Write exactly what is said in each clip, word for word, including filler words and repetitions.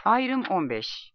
Ayrım on beş.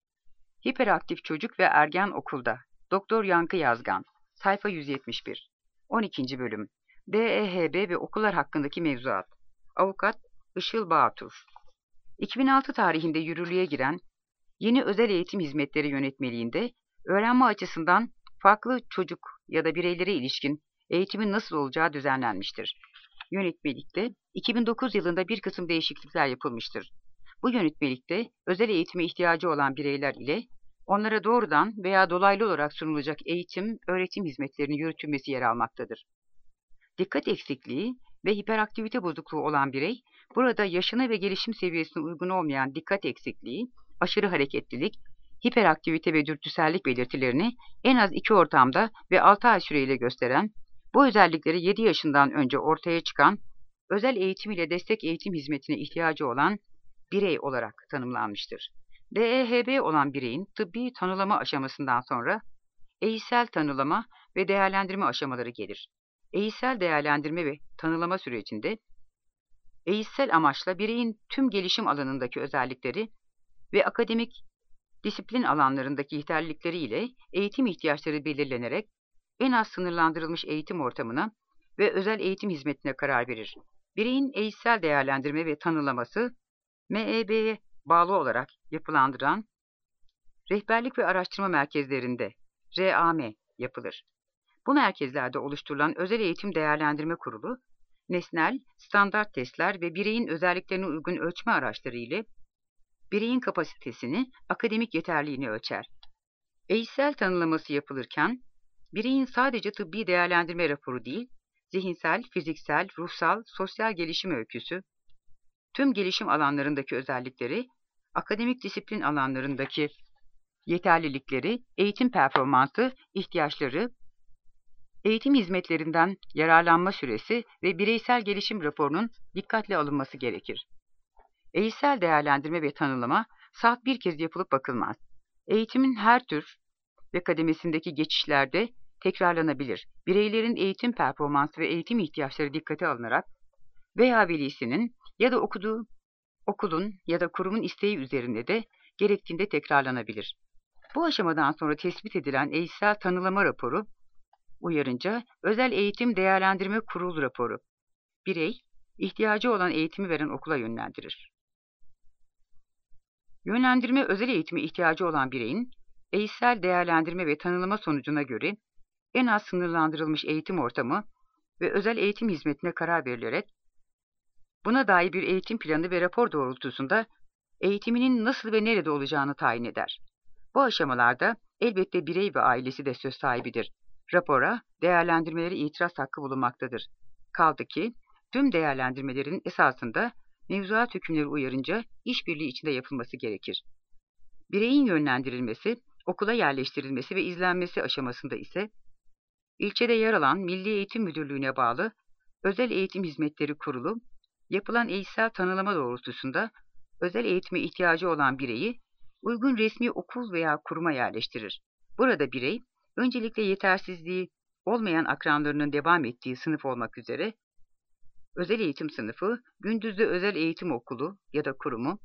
Hiperaktif çocuk ve ergen okulda. Doktor Yankı Yazgan. Sayfa yüz yetmiş bir. on ikinci bölüm. D E H B ve okullar hakkındaki mevzuat. Avukat Işıl Bağtur. iki bin altı tarihinde yürürlüğe giren yeni özel eğitim hizmetleri yönetmeliğinde öğrenme açısından farklı çocuk ya da bireylere ilişkin eğitimin nasıl olacağı düzenlenmiştir. Yönetmelikte iki bin dokuz yılında bir kısım değişiklikler yapılmıştır. Bu yönetmelikte özel eğitime ihtiyacı olan bireyler ile onlara doğrudan veya dolaylı olarak sunulacak eğitim, öğretim hizmetlerinin yürütülmesi yer almaktadır. Dikkat eksikliği ve hiperaktivite bozukluğu olan birey, burada yaşına ve gelişim seviyesine uygun olmayan dikkat eksikliği, aşırı hareketlilik, hiperaktivite ve dürtüsellik belirtilerini en az iki ortamda ve altı ay süreyle gösteren, bu özellikleri yedi yaşından önce ortaya çıkan, özel eğitim ile destek eğitim hizmetine ihtiyacı olan birey olarak tanımlanmıştır. D E H B olan bireyin tıbbi tanılama aşamasından sonra eğitsel tanılama ve değerlendirme aşamaları gelir. Eğitsel değerlendirme ve tanılama sürecinde eğitsel amaçla bireyin tüm gelişim alanındaki özellikleri ve akademik disiplin alanlarındaki yeterlilikleri ile eğitim ihtiyaçları belirlenerek en az sınırlandırılmış eğitim ortamına ve özel eğitim hizmetine karar verir. Bireyin eğitsel değerlendirme ve tanılaması M E B'ye bağlı olarak yapılandıran rehberlik ve araştırma merkezlerinde R A M yapılır. Bu merkezlerde oluşturulan Özel Eğitim Değerlendirme Kurulu, nesnel, standart testler ve bireyin özelliklerine uygun ölçme araçları ile bireyin kapasitesini, akademik yeterliğini ölçer. Eğitsel tanımlaması yapılırken, bireyin sadece tıbbi değerlendirme raporu değil, zihinsel, fiziksel, ruhsal, sosyal gelişim öyküsü, tüm gelişim alanlarındaki özellikleri, akademik disiplin alanlarındaki yeterlilikleri, eğitim performansı, ihtiyaçları, eğitim hizmetlerinden yararlanma süresi ve bireysel gelişim raporunun dikkatle alınması gerekir. Eğitsel değerlendirme ve tanımlama salt bir kez yapılıp bakılmaz. Eğitimin her tür ve kademesindeki geçişlerde tekrarlanabilir. Bireylerin eğitim performansı ve eğitim ihtiyaçları dikkate alınarak veya velisinin ya da okuduğu okulun ya da kurumun isteği üzerinde de gerektiğinde tekrarlanabilir. Bu aşamadan sonra tespit edilen eğitsel tanımlama raporu, uyarınca Özel Eğitim Değerlendirme Kurulu raporu, birey, ihtiyacı olan eğitimi veren okula yönlendirir. Yönlendirme özel eğitime ihtiyacı olan bireyin, eğitsel değerlendirme ve tanımlama sonucuna göre en az sınırlandırılmış eğitim ortamı ve özel eğitim hizmetine karar verilerek, buna dair bir eğitim planı ve rapor doğrultusunda eğitiminin nasıl ve nerede olacağını tayin eder. Bu aşamalarda elbette birey ve ailesi de söz sahibidir. Rapora, değerlendirmeleri itiraz hakkı bulunmaktadır. Kaldı ki, tüm değerlendirmelerin esasında mevzuat hükümleri uyarınca işbirliği içinde yapılması gerekir. Bireyin yönlendirilmesi, okula yerleştirilmesi ve izlenmesi aşamasında ise, ilçede yer alan Milli Eğitim Müdürlüğü'ne bağlı Özel Eğitim Hizmetleri Kurulu, yapılan eğitsel tanımlama doğrultusunda özel eğitime ihtiyacı olan bireyi uygun resmi okul veya kuruma yerleştirir. Burada birey, öncelikle yetersizliği olmayan akranlarının devam ettiği sınıf olmak üzere, özel eğitim sınıfı, gündüzde özel eğitim okulu ya da kurumu,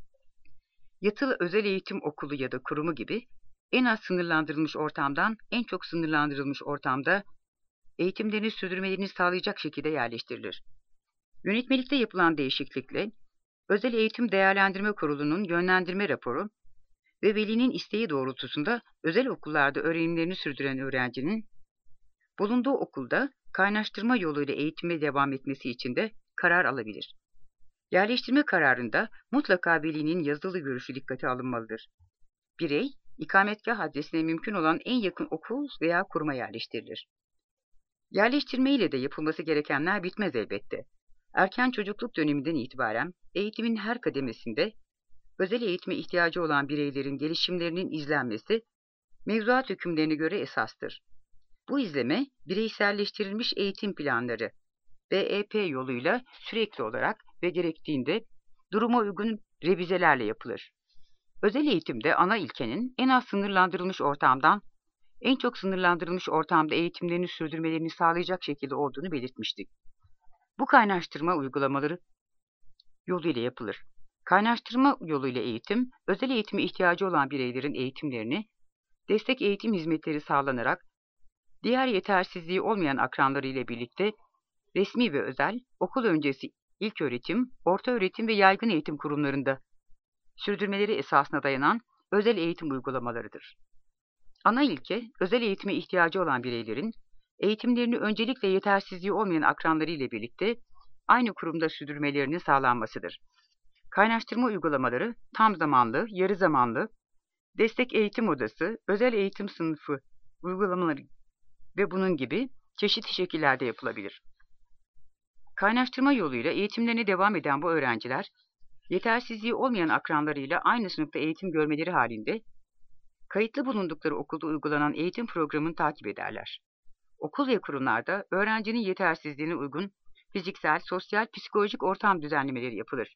yatılı özel eğitim okulu ya da kurumu gibi en az sınırlandırılmış ortamdan en çok sınırlandırılmış ortamda eğitimlerini sürdürmelerini sağlayacak şekilde yerleştirilir. Yönetmelikte yapılan değişiklikle, Özel Eğitim Değerlendirme Kurulu'nun yönlendirme raporu ve velinin isteği doğrultusunda özel okullarda öğrenimlerini sürdüren öğrencinin, bulunduğu okulda kaynaştırma yoluyla eğitime devam etmesi için de karar alabilir. Yerleştirme kararında mutlaka velinin yazılı görüşü dikkate alınmalıdır. Birey, ikametgah adresine mümkün olan en yakın okul veya kuruma yerleştirilir. Yerleştirme ile de yapılması gerekenler bitmez elbette. Erken çocukluk döneminden itibaren eğitimin her kademesinde özel eğitime ihtiyacı olan bireylerin gelişimlerinin izlenmesi mevzuat hükümlerine göre esastır. Bu izleme bireyselleştirilmiş eğitim planları B E P yoluyla sürekli olarak ve gerektiğinde duruma uygun revizelerle yapılır. Özel eğitimde ana ilkenin en az sınırlandırılmış ortamdan en çok sınırlandırılmış ortamda eğitimlerini sürdürmelerini sağlayacak şekilde olduğunu belirtmiştik. Bu kaynaştırma uygulamaları yoluyla yapılır. Kaynaştırma yoluyla eğitim, özel eğitime ihtiyacı olan bireylerin eğitimlerini, destek eğitim hizmetleri sağlanarak, diğer yetersizliği olmayan akranları ile birlikte resmi ve özel, okul öncesi ilköğretim, ortaöğretim ve yaygın eğitim kurumlarında sürdürmeleri esasına dayanan özel eğitim uygulamalarıdır. Ana ilke, özel eğitime ihtiyacı olan bireylerin, eğitimlerini öncelikle yetersizliği olmayan akranları ile birlikte aynı kurumda sürdürmelerinin sağlanmasıdır. Kaynaştırma uygulamaları tam zamanlı, yarı zamanlı, destek eğitim odası, özel eğitim sınıfı uygulamaları ve bunun gibi çeşitli şekillerde yapılabilir. Kaynaştırma yoluyla eğitimlerine devam eden bu öğrenciler, yetersizliği olmayan akranlarıyla aynı sınıfta eğitim görmeleri halinde, kayıtlı bulundukları okulda uygulanan eğitim programını takip ederler. Okul ve kurumlarda öğrencinin yetersizliğine uygun fiziksel, sosyal, psikolojik ortam düzenlemeleri yapılır.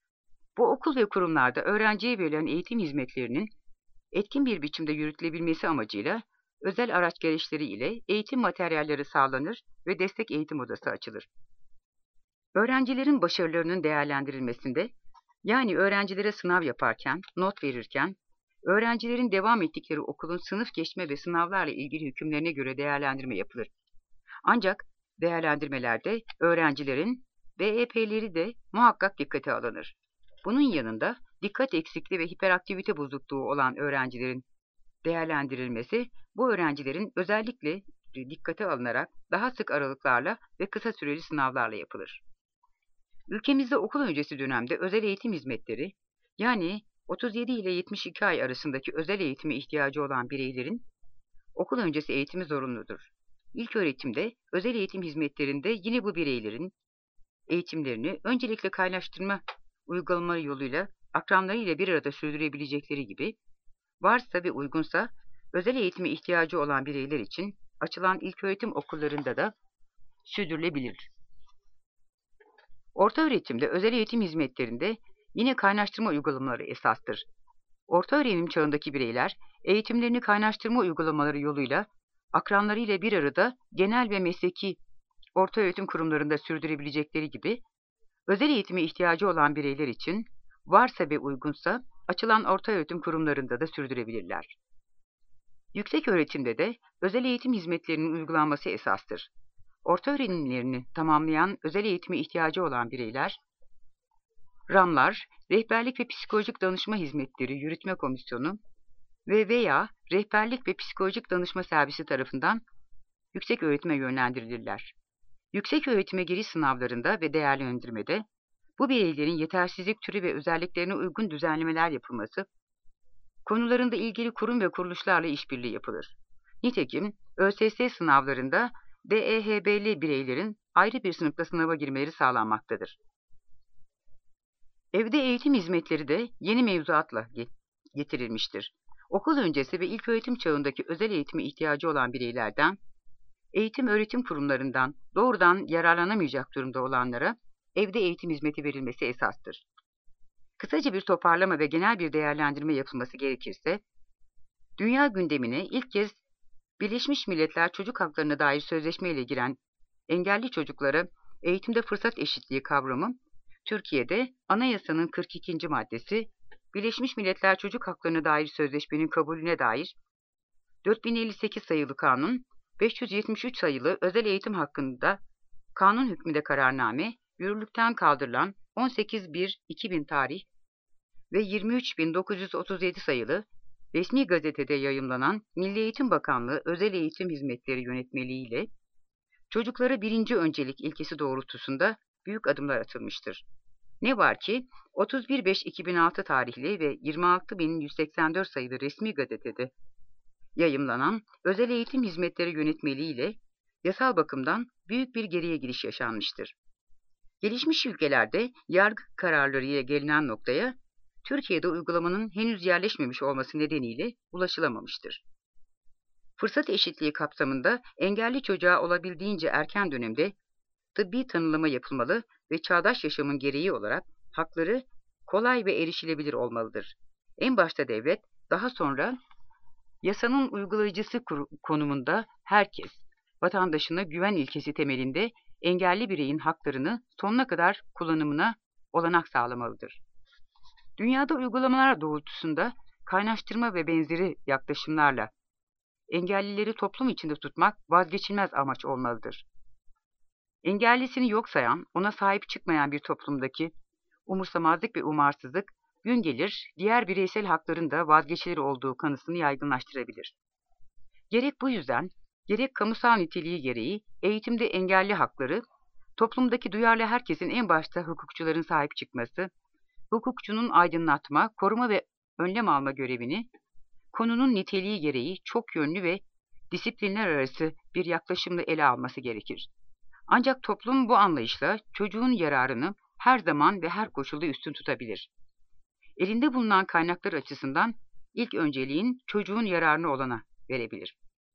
Bu okul ve kurumlarda öğrenciye verilen eğitim hizmetlerinin etkin bir biçimde yürütülebilmesi amacıyla özel araç gereçleri ile eğitim materyalleri sağlanır ve destek eğitim odası açılır. Öğrencilerin başarılarının değerlendirilmesinde, yani öğrencilere sınav yaparken, not verirken, öğrencilerin devam ettikleri okulun sınıf geçme ve sınavlarla ilgili hükümlerine göre değerlendirme yapılır. Ancak değerlendirmelerde öğrencilerin B E P'leri de muhakkak dikkate alınır. Bunun yanında dikkat eksikliği ve hiperaktivite bozukluğu olan öğrencilerin değerlendirilmesi, bu öğrencilerin özellikle dikkate alınarak daha sık aralıklarla ve kısa süreli sınavlarla yapılır. Ülkemizde okul öncesi dönemde özel eğitim hizmetleri, yani otuz yedi ile yetmiş iki ay arasındaki özel eğitime ihtiyacı olan bireylerin okul öncesi eğitimi zorunludur. İlköğretimde, özel eğitim hizmetlerinde yine bu bireylerin eğitimlerini öncelikle kaynaştırma uygulamaları yoluyla akranlarıyla bir arada sürdürebilecekleri gibi, varsa ve uygunsa özel eğitime ihtiyacı olan bireyler için açılan ilköğretim okullarında da sürdürülebilir. Ortaöğretimde özel eğitim hizmetlerinde yine kaynaştırma uygulamaları esastır. Ortaöğrenim çağındaki bireyler eğitimlerini kaynaştırma uygulamaları yoluyla akranlarıyla bir arada genel ve mesleki ortaöğretim kurumlarında sürdürebilecekleri gibi, özel eğitime ihtiyacı olan bireyler için varsa ve uygunsa açılan ortaöğretim kurumlarında da sürdürebilirler. Yükseköğretimde de özel eğitim hizmetlerinin uygulanması esastır. Ortaöğrenimlerini tamamlayan özel eğitime ihtiyacı olan bireyler, RAM'lar, Rehberlik ve Psikolojik Danışma Hizmetleri Yürütme Komisyonu ve veya Rehberlik ve Psikolojik Danışma Servisi tarafından yükseköğretime yönlendirilirler. Yükseköğretime giriş sınavlarında ve değerlendirmede bu bireylerin yetersizlik türü ve özelliklerine uygun düzenlemeler yapılması, konularında ilgili kurum ve kuruluşlarla işbirliği yapılır. Nitekim ÖSS sınavlarında D E H B'li bireylerin ayrı bir sınıfta sınava girmeleri sağlanmaktadır. Evde eğitim hizmetleri de yeni mevzuatla getirilmiştir. Okul öncesi ve ilköğretim çağındaki özel eğitime ihtiyacı olan bireylerden, eğitim öğretim kurumlarından doğrudan yararlanamayacak durumda olanlara evde eğitim hizmeti verilmesi esastır. Kısaca bir toparlama ve genel bir değerlendirme yapılması gerekirse, dünya gündemine ilk kez Birleşmiş Milletler Çocuk Haklarına dair sözleşmeyle giren engelli çocuklara eğitimde fırsat eşitliği kavramı, Türkiye'de Anayasanın kırk ikinci maddesi, Birleşmiş Milletler Çocuk Haklarına dair sözleşmenin kabulüne dair dört bin elli sekiz sayılı kanun, beş yüz yetmiş üç sayılı özel eğitim hakkında kanun hükmünde kararname, yürürlükten kaldırılan on sekiz bir iki bin tarih ve yirmi üç bin dokuz yüz otuz yedi sayılı resmi gazetede yayımlanan Milli Eğitim Bakanlığı Özel Eğitim Hizmetleri Yönetmeliği ile çocuklara birinci öncelik ilkesi doğrultusunda büyük adımlar atılmıştır. Ne var ki otuz bir beş iki bin altı tarihli ve yirmi altı bin yüz seksen dört sayılı resmi gazetede yayımlanan Özel Eğitim Hizmetleri Yönetmeliği ile yasal bakımdan büyük bir geriye gidiş yaşanmıştır. Gelişmiş ülkelerde yargı kararları ile gelinen noktaya Türkiye'de uygulamanın henüz yerleşmemiş olması nedeniyle ulaşılamamıştır. Fırsat eşitliği kapsamında engelli çocuğa olabildiğince erken dönemde tıbbi tanılama yapılmalı ve çağdaş yaşamın gereği olarak hakları kolay ve erişilebilir olmalıdır. En başta devlet, daha sonra yasanın uygulayıcısı konumunda herkes, vatandaşına güven ilkesi temelinde engelli bireyin haklarını sonuna kadar kullanımına olanak sağlamalıdır. Dünyada uygulamalar doğrultusunda kaynaştırma ve benzeri yaklaşımlarla engellileri toplum içinde tutmak vazgeçilmez amaç olmalıdır. Engellisini yok sayan, ona sahip çıkmayan bir toplumdaki umursamazlık ve umarsızlık gün gelir diğer bireysel hakların da vazgeçilir olduğu kanısını yaygınlaştırabilir. Gerek bu yüzden, gerek kamusal niteliği gereği eğitimde engelli hakları, toplumdaki duyarlı herkesin en başta hukukçuların sahip çıkması, hukukçunun aydınlatma, koruma ve önlem alma görevini, konunun niteliği gereği çok yönlü ve disiplinler arası bir yaklaşımla ele alması gerekir. Ancak toplum bu anlayışla çocuğun yararını her zaman ve her koşulda üstün tutabilir. Elinde bulunan kaynaklar açısından ilk önceliğin çocuğun yararını olana verebilir.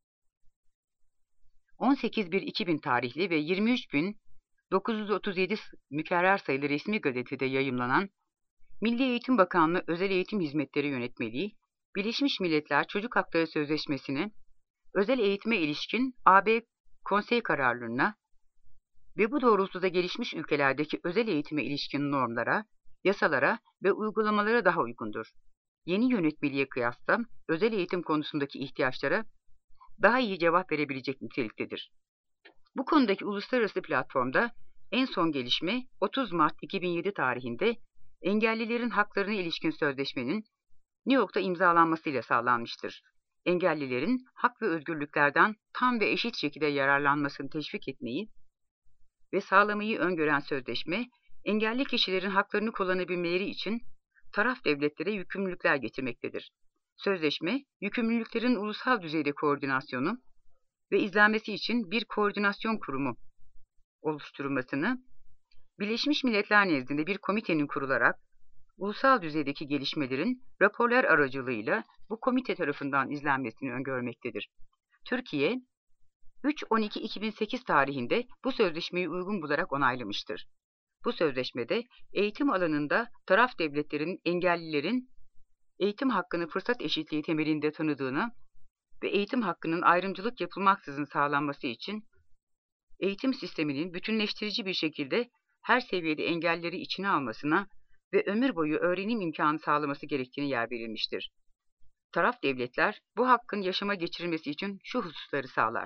on sekiz bir iki bin tarihli ve yirmi üç bin dokuz yüz otuz yedi mükerrer sayılı resmi gazetede yayımlanan Milli Eğitim Bakanlığı Özel Eğitim Hizmetleri Yönetmeliği, Birleşmiş Milletler Çocuk Hakları Sözleşmesi'ni, özel eğitime ilişkin A B Konsey kararlarına ve bu doğrultuda gelişmiş ülkelerdeki özel eğitime ilişkin normlara, yasalara ve uygulamalara daha uygundur. Yeni yönetmeliğe kıyasla özel eğitim konusundaki ihtiyaçlara daha iyi cevap verebilecek niteliktedir. Bu konudaki uluslararası platformda en son gelişme otuz Mart iki bin yedi tarihinde engellilerin haklarına ilişkin sözleşmenin New York'ta imzalanmasıyla sağlanmıştır. Engellilerin hak ve özgürlüklerden tam ve eşit şekilde yararlanmasını teşvik etmeyi ve sağlamayı öngören sözleşme, engelli kişilerin haklarını kullanabilmeleri için taraf devletlere yükümlülükler getirmektedir. Sözleşme, yükümlülüklerin ulusal düzeyde koordinasyonu ve izlenmesi için bir koordinasyon kurumu oluşturulmasını, Birleşmiş Milletler nezdinde bir komitenin kurularak ulusal düzeydeki gelişmelerin raporlar aracılığıyla bu komite tarafından izlenmesini öngörmektedir. Türkiye, üç on iki iki bin sekiz tarihinde bu sözleşmeyi uygun bularak onaylamıştır. Bu sözleşmede eğitim alanında taraf devletlerin engellilerin eğitim hakkını fırsat eşitliği temelinde tanıdığını ve eğitim hakkının ayrımcılık yapılmaksızın sağlanması için eğitim sisteminin bütünleştirici bir şekilde her seviyede engellileri içine almasına ve ömür boyu öğrenim imkanı sağlaması gerektiğini yer verilmiştir. Taraf devletler bu hakkın yaşama geçirilmesi için şu hususları sağlar.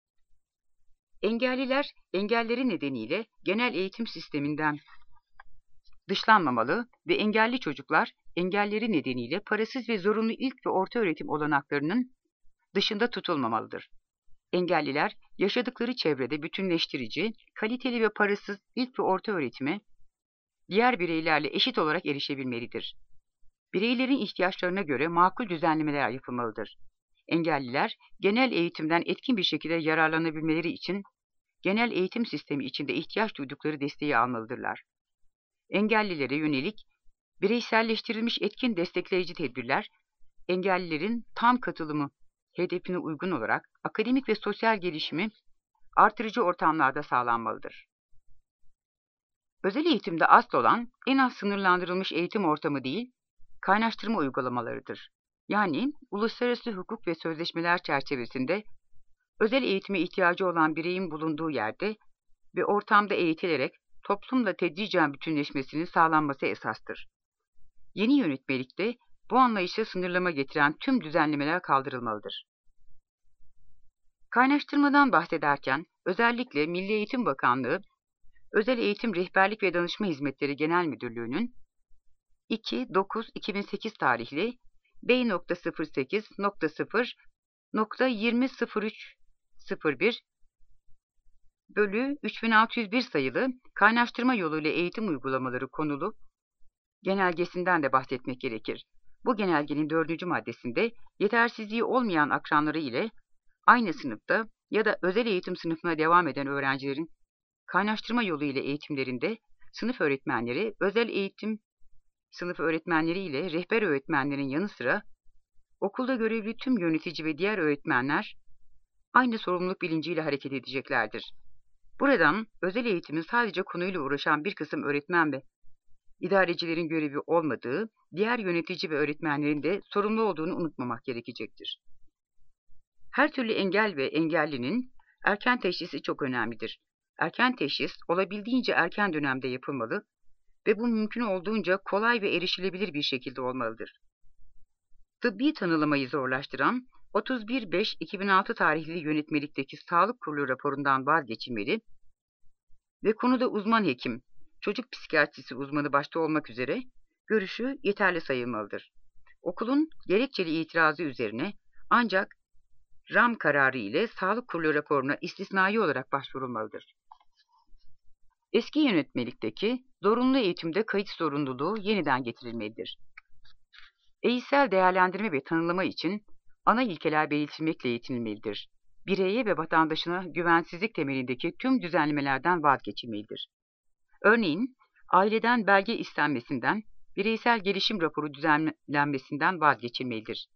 Engelliler, engelleri nedeniyle genel eğitim sisteminden dışlanmamalı ve engelli çocuklar, engelleri nedeniyle parasız ve zorunlu ilk ve orta öğretim olanaklarının dışında tutulmamalıdır. Engelliler, yaşadıkları çevrede bütünleştirici, kaliteli ve parasız ilk ve orta öğretime diğer bireylerle eşit olarak erişebilmelidir. Bireylerin ihtiyaçlarına göre makul düzenlemeler yapılmalıdır. Engelliler, genel eğitimden etkin bir şekilde yararlanabilmeleri için genel eğitim sistemi içinde ihtiyaç duydukları desteği almalıdırlar. Engellilere yönelik bireyselleştirilmiş etkin destekleyici tedbirler, engellilerin tam katılımı hedefine uygun olarak akademik ve sosyal gelişimi artırıcı ortamlarda sağlanmalıdır. Özel eğitimde asıl olan en az sınırlandırılmış eğitim ortamı değil, kaynaştırma uygulamalarıdır. Yani uluslararası hukuk ve sözleşmeler çerçevesinde özel eğitime ihtiyacı olan bireyin bulunduğu yerde ve ortamda eğitilerek toplumla tedricen bütünleşmesinin sağlanması esastır. Yeni yönetmelikte bu anlayışa sınırlama getiren tüm düzenlemeler kaldırılmalıdır. Kaynaştırmadan bahsederken özellikle Milli Eğitim Bakanlığı, Özel Eğitim Rehberlik ve Danışma Hizmetleri Genel Müdürlüğü'nün iki dokuz iki bin sekiz tarihli B sıfır sekiz sıfır yirmi sıfır üç sıfır bir bölü üç bin altı yüz bir sayılı kaynaştırma yoluyla eğitim uygulamaları konulu genelgesinden de bahsetmek gerekir. Bu genelgenin dördüncü maddesinde yetersizliği olmayan akranları ile aynı sınıfta ya da özel eğitim sınıfına devam eden öğrencilerin kaynaştırma yolu ile eğitimlerinde sınıf öğretmenleri, özel eğitim sınıf öğretmenleri ile rehber öğretmenlerin yanı sıra okulda görevli tüm yönetici ve diğer öğretmenler aynı sorumluluk bilinciyle hareket edeceklerdir. Buradan özel eğitimin sadece konuyla uğraşan bir kısım öğretmen ve idarecilerin görevi olmadığı, diğer yönetici ve öğretmenlerin de sorumlu olduğunu unutmamak gerekecektir. Her türlü engel ve engellinin erken teşhisi çok önemlidir. Erken teşhis olabildiğince erken dönemde yapılmalı ve bu mümkün olduğunca kolay ve erişilebilir bir şekilde olmalıdır. Tıbbi tanılamayı zorlaştıran otuz bir beş iki bin altı tarihli yönetmelikteki Sağlık Kurulu raporundan vazgeçilmeli ve konuda uzman hekim, çocuk psikiyatrisi uzmanı başta olmak üzere görüşü yeterli sayılmalıdır. Okulun gerekçeli itirazı üzerine ancak RAM kararı ile Sağlık Kurulu raporuna istisnai olarak başvurulmalıdır. Eski yönetmelikteki zorunlu eğitimde kayıt zorunluluğu yeniden getirilmelidir. Eğitsel değerlendirme ve tanımlama için ana ilkeler belirtilmekle yetinilmelidir. Bireye ve vatandaşına güvensizlik temelindeki tüm düzenlemelerden vazgeçilmelidir. Örneğin, aileden belge istenmesinden, bireysel gelişim raporu düzenlenmesinden vazgeçilmelidir.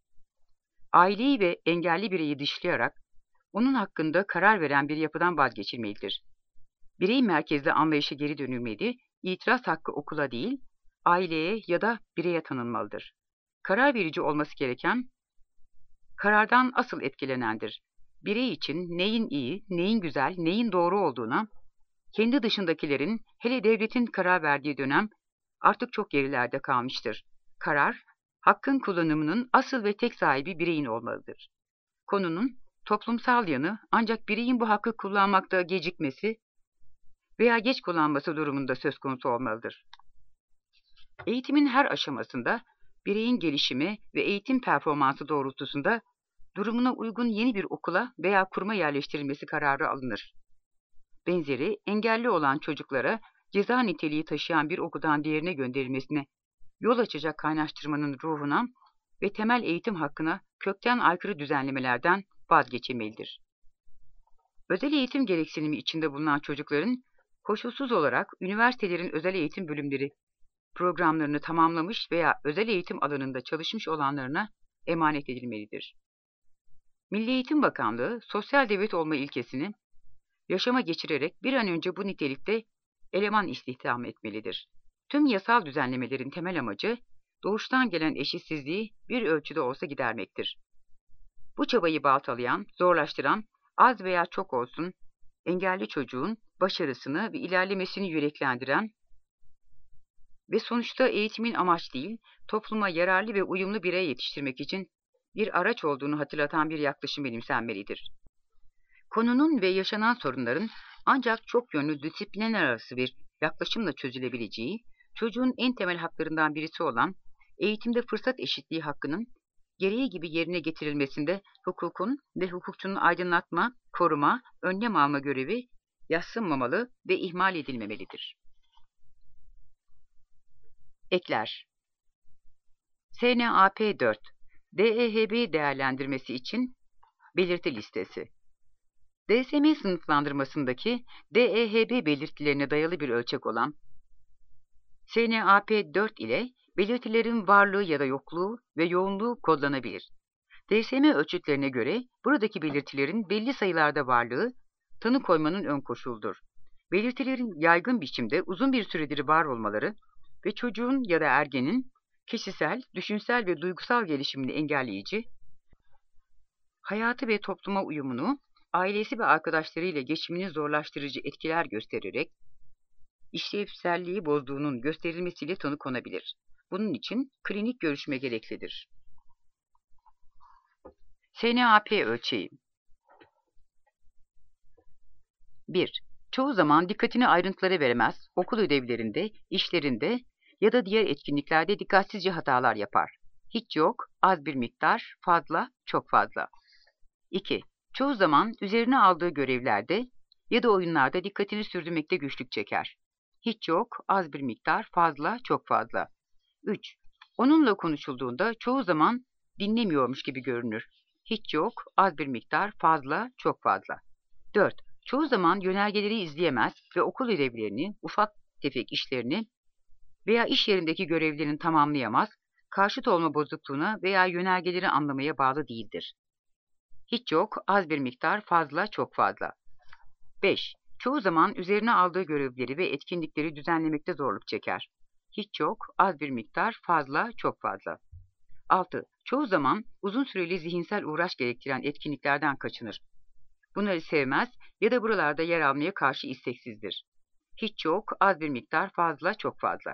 Aileyi ve engelli bireyi dışlayarak, onun hakkında karar veren bir yapıdan vazgeçilmelidir. Birey merkezli anlayışa geri dönülmeli, itiraz hakkı okula değil, aileye ya da bireye tanınmalıdır. Karar verici olması gereken, karardan asıl etkilenendir. Birey için neyin iyi, neyin güzel, neyin doğru olduğuna, kendi dışındakilerin, hele devletin karar verdiği dönem artık çok gerilerde kalmıştır. Karar, hakkın kullanımının asıl ve tek sahibi bireyin olmalıdır. Konunun toplumsal yanı ancak bireyin bu hakkı kullanmakta gecikmesi veya geç kullanması durumunda söz konusu olmalıdır. Eğitimin her aşamasında bireyin gelişimi ve eğitim performansı doğrultusunda durumuna uygun yeni bir okula veya kuruma yerleştirilmesi kararı alınır. Benzeri engelli olan çocuklara ceza niteliği taşıyan bir okuldan diğerine gönderilmesine yol açacak kaynaştırmanın ruhuna ve temel eğitim hakkına kökten aykırı düzenlemelerden vazgeçilmelidir. Özel eğitim gereksinimi içinde bulunan çocukların koşulsuz olarak üniversitelerin özel eğitim bölümleri programlarını tamamlamış veya özel eğitim alanında çalışmış olanlarına emanet edilmelidir. Milli Eğitim Bakanlığı, sosyal devlet olma ilkesini yaşama geçirerek bir an önce bu nitelikte eleman istihdam etmelidir. Tüm yasal düzenlemelerin temel amacı, doğuştan gelen eşitsizliği bir ölçüde olsa gidermektir. Bu çabayı baltalayan, zorlaştıran, az veya çok olsun, engelli çocuğun başarısını ve ilerlemesini yüreklendiren ve sonuçta eğitimin amaç değil, topluma yararlı ve uyumlu birey yetiştirmek için bir araç olduğunu hatırlatan bir yaklaşım benimsenmelidir. Konunun ve yaşanan sorunların ancak çok yönlü disiplinler arası bir yaklaşımla çözülebileceği, çocuğun en temel haklarından birisi olan eğitimde fırsat eşitliği hakkının gereği gibi yerine getirilmesinde hukukun ve hukukçunun aydınlatma, koruma, önlem alma görevi yadsınmamalı ve ihmal edilmemelidir. Ekler S N A P dört D E H B değerlendirmesi için belirti listesi. D S M sınıflandırmasındaki D E H B belirtilerine dayalı bir ölçek olan S N A P dört ile belirtilerin varlığı ya da yokluğu ve yoğunluğu kodlanabilir. D S M ölçütlerine göre buradaki belirtilerin belli sayılarda varlığı tanı koymanın ön koşuludur. Belirtilerin yaygın biçimde uzun bir süredir var olmaları ve çocuğun ya da ergenin kişisel, düşünsel ve duygusal gelişimini engelleyici, hayatı ve topluma uyumunu, ailesi ve arkadaşlarıyla geçimini zorlaştırıcı etkiler göstererek, işlevselliği bozduğunun gösterilmesiyle tanı konabilir. Bunun için klinik görüşme gereklidir. S N A P ölçeği bir. Çoğu zaman dikkatini ayrıntılara veremez, okul ödevlerinde, işlerinde ya da diğer etkinliklerde dikkatsizce hatalar yapar. Hiç yok, az bir miktar, fazla, çok fazla. iki. Çoğu zaman üzerine aldığı görevlerde ya da oyunlarda dikkatini sürdürmekte güçlük çeker. Hiç yok, az bir miktar, fazla, çok fazla. üç. Onunla konuşulduğunda çoğu zaman dinlemiyormuş gibi görünür. Hiç yok, az bir miktar, fazla, çok fazla. dört. Çoğu zaman yönergeleri izleyemez ve okul ödevlerini, ufak tefek işlerini veya iş yerindeki görevlerini tamamlayamaz, karşıt olma bozukluğuna veya yönergeleri anlamaya bağlı değildir. Hiç yok, az bir miktar, fazla, çok fazla. beş. Çoğu zaman üzerine aldığı görevleri ve etkinlikleri düzenlemekte zorluk çeker. Hiç yok, az bir miktar, fazla, çok fazla. altı. Çoğu zaman uzun süreli zihinsel uğraş gerektiren etkinliklerden kaçınır. Bunları sevmez ya da buralarda yer almaya karşı isteksizdir. Hiç yok, az bir miktar, fazla, çok fazla.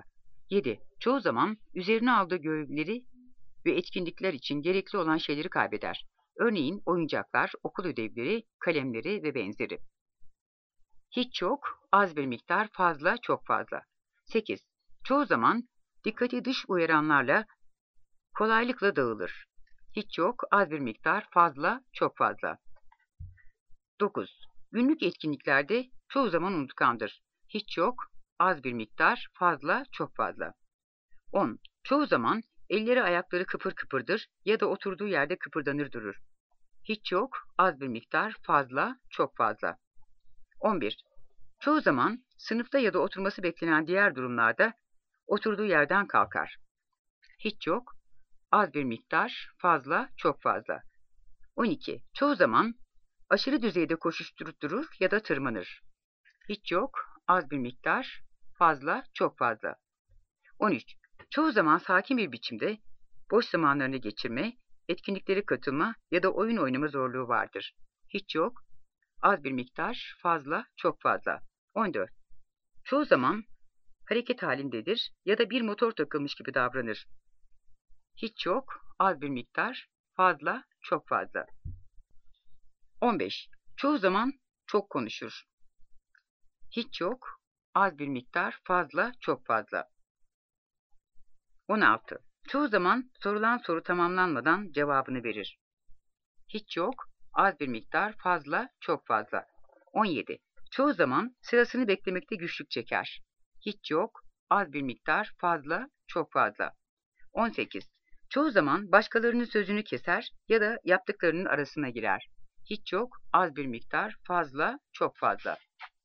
yedi. Çoğu zaman üzerine aldığı görevleri ve etkinlikler için gerekli olan şeyleri kaybeder. Örneğin oyuncaklar, okul ödevleri, kalemleri ve benzeri. Hiç yok, az bir miktar, fazla, çok fazla. sekiz. Çoğu zaman dikkati dış uyaranlarla kolaylıkla dağılır. Hiç yok, az bir miktar, fazla, çok fazla. dokuz. Günlük etkinliklerde çoğu zaman unutkandır. Hiç yok, az bir miktar, fazla, çok fazla. on. Çoğu zaman elleri ayakları kıpır kıpırdır ya da oturduğu yerde kıpırdanır durur. Hiç yok, az bir miktar, fazla, çok fazla. on bir. Çoğu zaman sınıfta ya da oturması beklenen diğer durumlarda oturduğu yerden kalkar. Hiç yok, az bir miktar, fazla, çok fazla. on iki. Çoğu zaman aşırı düzeyde koşuşturup durur ya da tırmanır. Hiç yok, az bir miktar, fazla, çok fazla. on üç. Çoğu zaman sakin bir biçimde boş zamanlarını geçirme, etkinliklere katılma ya da oyun oynama zorluğu vardır. Hiç yok, az bir miktar, fazla, çok fazla. on dört. Çoğu zaman hareket halindedir ya da bir motor takılmış gibi davranır. Hiç yok, az bir miktar, fazla, çok fazla. on beş. Çoğu zaman çok konuşur. Hiç yok, az bir miktar, fazla, çok fazla. on altı. Çoğu zaman sorulan soru tamamlanmadan cevabını verir. Hiç yok, az bir miktar, fazla, çok fazla. on yedi. Çoğu zaman sırasını beklemekte güçlük çeker. Hiç yok, az bir miktar, fazla, çok fazla. on sekiz. Çoğu zaman başkalarının sözünü keser ya da yaptıklarının arasına girer. Hiç yok, az bir miktar, fazla, çok fazla.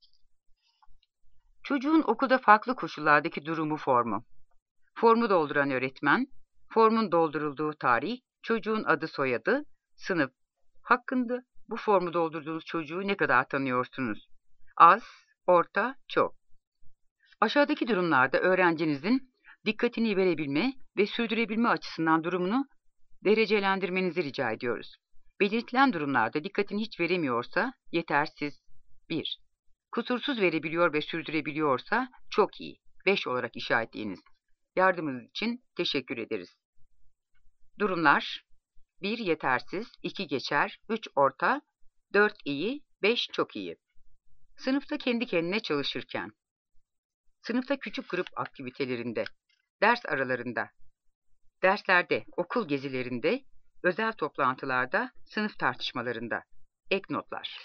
Çocuğun okulda farklı koşullardaki durumu formu. Formu dolduran öğretmen, formun doldurulduğu tarih, çocuğun adı soyadı, sınıf. Hakkında bu formu doldurduğunuz çocuğu ne kadar tanıyorsunuz? Az, orta, çok. Aşağıdaki durumlarda öğrencinizin dikkatini verebilme ve sürdürebilme açısından durumunu derecelendirmenizi rica ediyoruz. Belirtilen durumlarda dikkatini hiç veremiyorsa yetersiz bir. Kusursuz verebiliyor ve sürdürebiliyorsa çok iyi beş olarak işaretleyiniz. Yardımınız için teşekkür ederiz. Durumlar bir yetersiz, iki geçer, üç orta, dört iyi, beş çok iyi. Sınıfta kendi kendine çalışırken, sınıfta küçük grup aktivitelerinde, ders aralarında, derslerde, okul gezilerinde, özel toplantılarda, sınıf tartışmalarında. Ek notlar.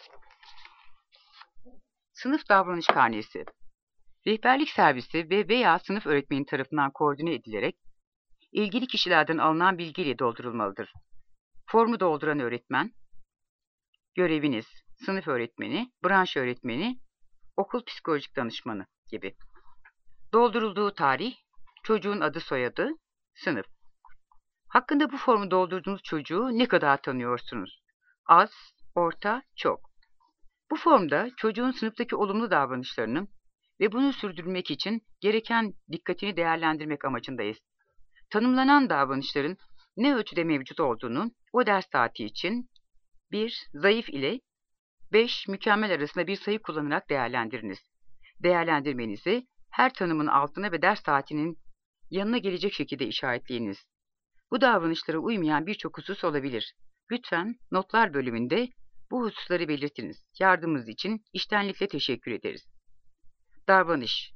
Sınıf davranış karnesi. Rehberlik servisi ve veya sınıf öğretmeni tarafından koordine edilerek ilgili kişilerden alınan bilgiyle doldurulmalıdır. Formu dolduran öğretmen, göreviniz, sınıf öğretmeni, branş öğretmeni, okul psikolojik danışmanı gibi. Doldurulduğu tarih, çocuğun adı soyadı, sınıf. Hakkında bu formu doldurduğunuz çocuğu ne kadar tanıyorsunuz? Az, orta, çok. Bu formda çocuğun sınıftaki olumlu davranışlarını ve bunu sürdürmek için gereken dikkatini değerlendirmek amacındayız. Tanımlanan davranışların ne ölçüde mevcut olduğunu o ders saati için bir zayıf ile beş mükemmel arasında bir sayı kullanarak değerlendiriniz. Değerlendirmenizi her tanımın altına ve ders saatinin yanına gelecek şekilde işaretleyiniz. Bu davranışlara uymayan birçok husus olabilir. Lütfen notlar bölümünde bu hususları belirtiniz. Yardımınız için içtenlikle teşekkür ederiz. Davranış.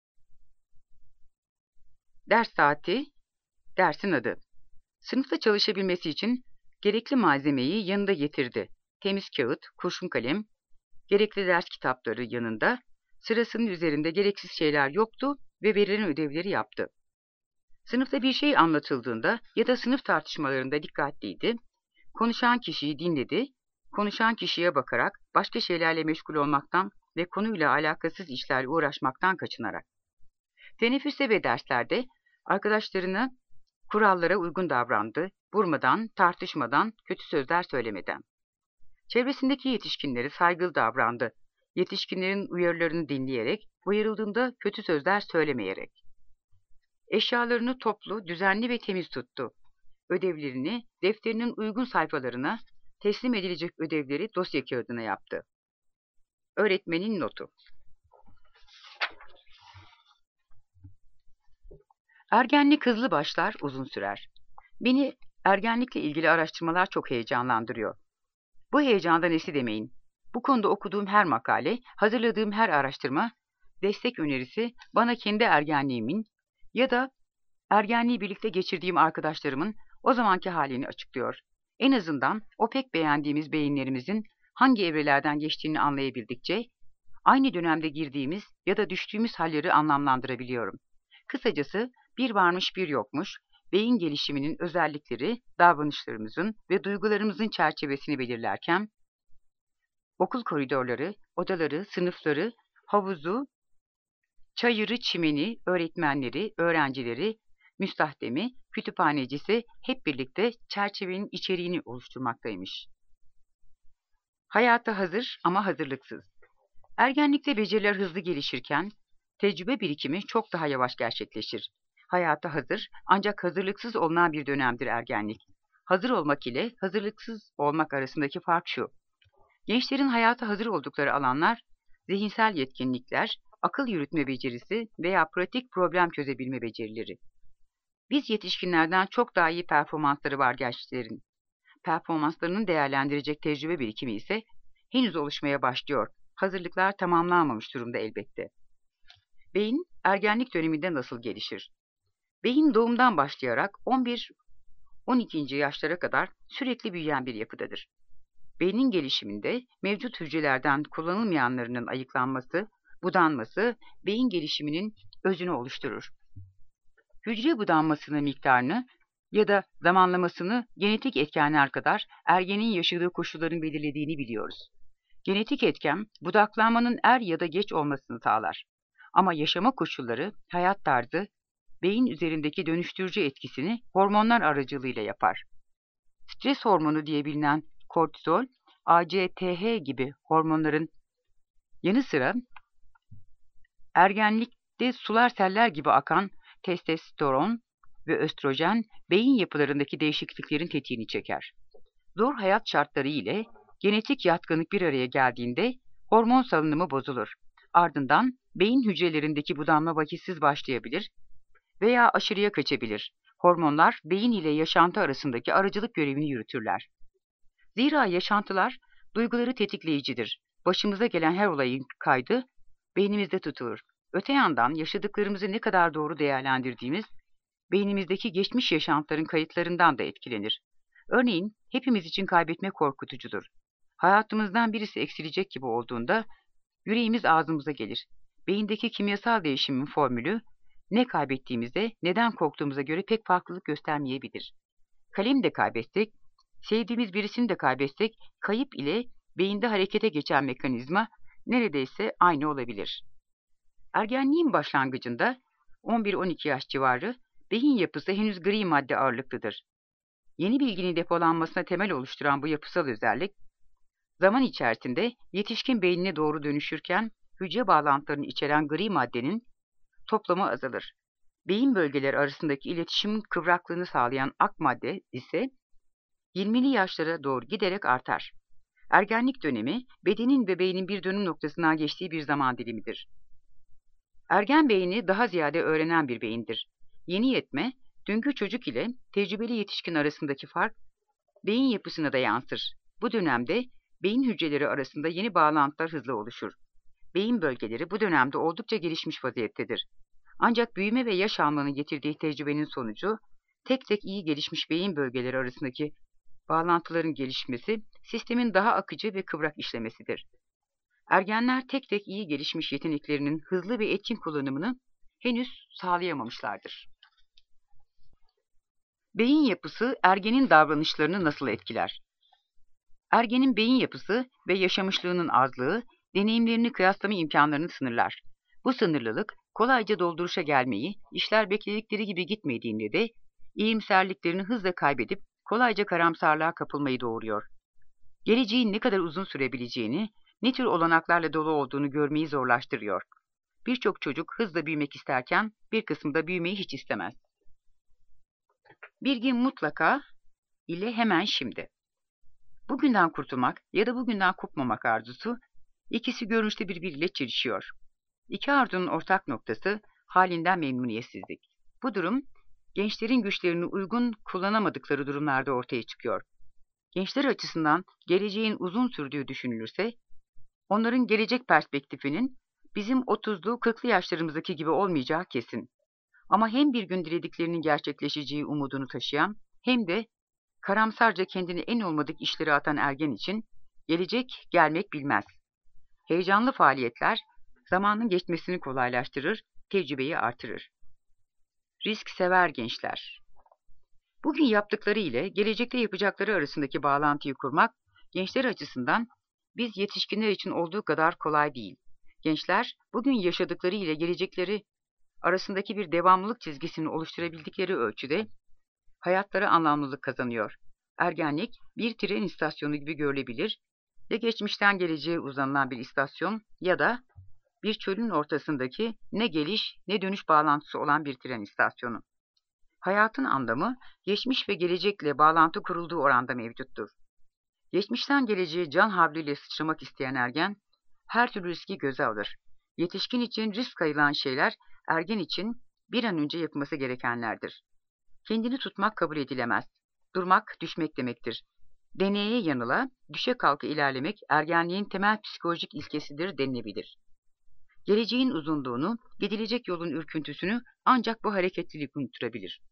Ders saati, dersin adı. Sınıfta çalışabilmesi için gerekli malzemeyi yanında getirdi. Temiz kağıt, kurşun kalem, gerekli ders kitapları yanında, sırasının üzerinde gereksiz şeyler yoktu ve verilen ödevleri yaptı. Sınıfta bir şey anlatıldığında ya da sınıf tartışmalarında dikkatliydi, konuşan kişiyi dinledi, konuşan kişiye bakarak başka şeylerle meşgul olmaktan ve konuyla alakasız işlerle uğraşmaktan kaçınarak. Teneffüste ve derslerde arkadaşlarına kurallara uygun davrandı, vurmadan, tartışmadan, kötü sözler söylemeden. Çevresindeki yetişkinleri saygılı davrandı, yetişkinlerin uyarılarını dinleyerek, uyarıldığında kötü sözler söylemeyerek. Eşyalarını toplu, düzenli ve temiz tuttu. Ödevlerini defterinin uygun sayfalarına, teslim edilecek ödevleri dosya kağıdına yaptı. Öğretmenin notu. Ergenlik hızlı başlar, uzun sürer. Beni ergenlikle ilgili araştırmalar çok heyecanlandırıyor. Bu heyecanda nesi demeyin. Bu konuda okuduğum her makale, hazırladığım her araştırma, destek önerisi bana kendi ergenliğimin ya da ergenliği birlikte geçirdiğim arkadaşlarımın o zamanki halini açıklıyor. En azından o pek beğendiğimiz beyinlerimizin hangi evrelerden geçtiğini anlayabildikçe, aynı dönemde girdiğimiz ya da düştüğümüz halleri anlamlandırabiliyorum. Kısacası bir varmış bir yokmuş, beyin gelişiminin özellikleri, davranışlarımızın ve duygularımızın çerçevesini belirlerken, okul koridorları, odaları, sınıfları, havuzu, çayırı, çimeni, öğretmenleri, öğrencileri, müstahdemi, kütüphanecisi hep birlikte çerçevenin içeriğini oluşturmaktaymış. Hayata hazır ama hazırlıksız. Ergenlikte beceriler hızlı gelişirken, tecrübe birikimi çok daha yavaş gerçekleşir. Hayata hazır ancak hazırlıksız olunan bir dönemdir ergenlik. Hazır olmak ile hazırlıksız olmak arasındaki fark şu: gençlerin hayata hazır oldukları alanlar, zihinsel yetkinlikler, akıl yürütme becerisi veya pratik problem çözebilme becerileri. Biz yetişkinlerden çok daha iyi performansları var gençlerin. Performanslarını değerlendirecek tecrübe birikimi ise henüz oluşmaya başlıyor. Hazırlıklar tamamlanmamış durumda elbette. Beyin ergenlik döneminde nasıl gelişir? Beyin doğumdan başlayarak on bir on ikinci yaşlara kadar sürekli büyüyen bir yapıdadır. Beynin gelişiminde mevcut hücrelerden kullanılmayanlarının ayıklanması, budanması beyin gelişiminin özünü oluşturur. Hücre budanmasının miktarını ya da zamanlamasını genetik etkenler kadar ergenin yaşadığı koşulların belirlediğini biliyoruz. Genetik etken budaklanmanın er ya da geç olmasını sağlar. Ama yaşama koşulları, hayat tarzı, beyin üzerindeki dönüştürücü etkisini hormonlar aracılığıyla yapar. Stres hormonu diye bilinen kortizol, A C T H gibi hormonların yanı sıra ergenlikte sular seller gibi akan testosteron ve östrojen beyin yapılarındaki değişikliklerin tetiğini çeker. Zor hayat şartları ile genetik yatkınlık bir araya geldiğinde hormon salınımı bozulur. Ardından beyin hücrelerindeki budanma vakitsiz başlayabilir veya aşırıya kaçabilir. Hormonlar beyin ile yaşantı arasındaki aracılık görevini yürütürler. Zira yaşantılar duyguları tetikleyicidir. Başımıza gelen her olayın kaydı beynimizde tutulur. Öte yandan yaşadıklarımızı ne kadar doğru değerlendirdiğimiz, beynimizdeki geçmiş yaşantıların kayıtlarından da etkilenir. Örneğin hepimiz için kaybetme korkutucudur. Hayatımızdan birisi eksilecek gibi olduğunda yüreğimiz ağzımıza gelir. Beyindeki kimyasal değişimin formülü ne kaybettiğimizde, neden korktuğumuza göre pek farklılık göstermeyebilir. Kalem de kaybetsek, sevdiğimiz birisini de kaybetsek, kayıp ile beyinde harekete geçen mekanizma neredeyse aynı olabilir. Ergenliğin başlangıcında on bir on iki yaş civarı beyin yapısı henüz gri madde ağırlıklıdır. Yeni bilginin depolanmasına temel oluşturan bu yapısal özellik, zaman içerisinde yetişkin beynine doğru dönüşürken hücre bağlantılarını içeren gri maddenin toplamı azalır. Beyin bölgeleri arasındaki iletişimin kıvraklığını sağlayan ak madde ise yirmili yaşlara doğru giderek artar. Ergenlik dönemi, bedenin ve beynin bir dönüm noktasından geçtiği bir zaman dilimidir. Ergen beyni daha ziyade öğrenen bir beyindir. Yeni yetme, dünkü çocuk ile tecrübeli yetişkin arasındaki fark, beyin yapısına da yansır. Bu dönemde beyin hücreleri arasında yeni bağlantılar hızla oluşur. Beyin bölgeleri bu dönemde oldukça gelişmiş vaziyettedir. Ancak büyüme ve yaş almanın getirdiği tecrübenin sonucu, tek tek iyi gelişmiş beyin bölgeleri arasındaki bağlantıların gelişmesi, sistemin daha akıcı ve kıvrak işlemesidir. Ergenler tek tek iyi gelişmiş yeteneklerinin hızlı ve etkin kullanımını henüz sağlayamamışlardır. Beyin yapısı ergenin davranışlarını nasıl etkiler? Ergenin beyin yapısı ve yaşamışlığının azlığı, deneyimlerini kıyaslama imkanlarını sınırlar. Bu sınırlılık, kolayca dolduruşa gelmeyi, işler bekledikleri gibi gitmediğinde de iyimserliklerini hızla kaybedip kolayca karamsarlığa kapılmayı doğuruyor. Geleceğin ne kadar uzun sürebileceğini, ne tür olanaklarla dolu olduğunu görmeyi zorlaştırıyor. Birçok çocuk hızla büyümek isterken bir kısmı da büyümeyi hiç istemez. Bir gün mutlaka ile hemen şimdi. Bugünden kurtulmak ya da bugünden kopmamak arzusu, ikisi görünüşte birbiriyle çelişiyor. İki arzunun ortak noktası halinden memnuniyetsizlik. Bu durum, gençlerin güçlerini uygun kullanamadıkları durumlarda ortaya çıkıyor. Gençler açısından geleceğin uzun sürdüğü düşünülürse, onların gelecek perspektifinin bizim otuzlu, kırklı yaşlarımızdaki gibi olmayacağı kesin. Ama hem bir gün dilediklerinin gerçekleşeceği umudunu taşıyan, hem de karamsarca kendini en olmadık işlere atan ergen için gelecek gelmek bilmez. Heyecanlı faaliyetler zamanın geçmesini kolaylaştırır, tecrübeyi artırır. Risk sever gençler. Bugün yaptıkları ile gelecekte yapacakları arasındaki bağlantıyı kurmak, gençler açısından biz yetişkinler için olduğu kadar kolay değil. Gençler, bugün yaşadıkları ile gelecekleri arasındaki bir devamlılık çizgisini oluşturabildikleri ölçüde hayatları anlamlılık kazanıyor. Ergenlik bir tren istasyonu gibi görülebilir, ya geçmişten geleceğe uzanılan bir istasyon ya da bir çölün ortasındaki ne geliş ne dönüş bağlantısı olan bir tren istasyonu. Hayatın anlamı, geçmiş ve gelecekle bağlantı kurulduğu oranda mevcuttur. Geçmişten geleceğe can havliyle sıçramak isteyen ergen, her türlü riski göze alır. Yetişkin için risk sayılan şeyler, ergen için bir an önce yapılması gerekenlerdir. Kendini tutmak kabul edilemez. Durmak, düşmek demektir. Deneye yanıla, düşe kalka ilerlemek, ergenliğin temel psikolojik ilkesidir denilebilir. Geleceğin uzunluğunu, gidilecek yolun ürküntüsünü ancak bu hareketlilik unutturabilir.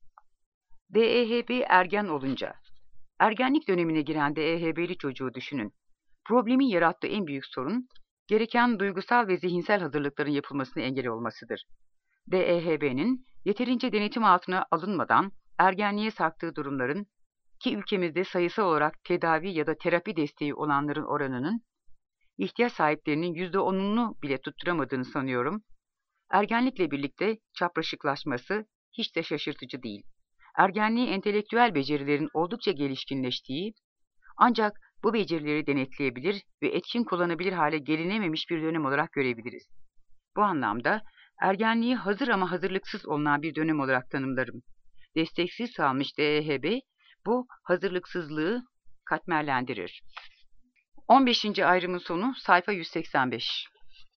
D E H B ergen olunca, ergenlik dönemine giren D E H B'li çocuğu düşünün. Problemin yarattığı en büyük sorun, gereken duygusal ve zihinsel hazırlıkların yapılmasına engel olmasıdır. D E H B'nin yeterince denetim altına alınmadan ergenliğe sarktığı durumların, ki ülkemizde sayısal olarak tedavi ya da terapi desteği olanların oranının, ihtiyaç sahiplerinin yüzde onunu bile tutturamadığını sanıyorum, ergenlikle birlikte çapraşıklaşması hiç de şaşırtıcı değil. Ergenliği entelektüel becerilerin oldukça gelişkinleştiği, ancak bu becerileri denetleyebilir ve etkin kullanabilir hale gelinememiş bir dönem olarak görebiliriz. Bu anlamda ergenliği hazır ama hazırlıksız olunan bir dönem olarak tanımlarım. Desteksiz kalmış D E H B bu hazırlıksızlığı katmerlendirir. on beşinci ayrımın sonu sayfa yüz seksen beş.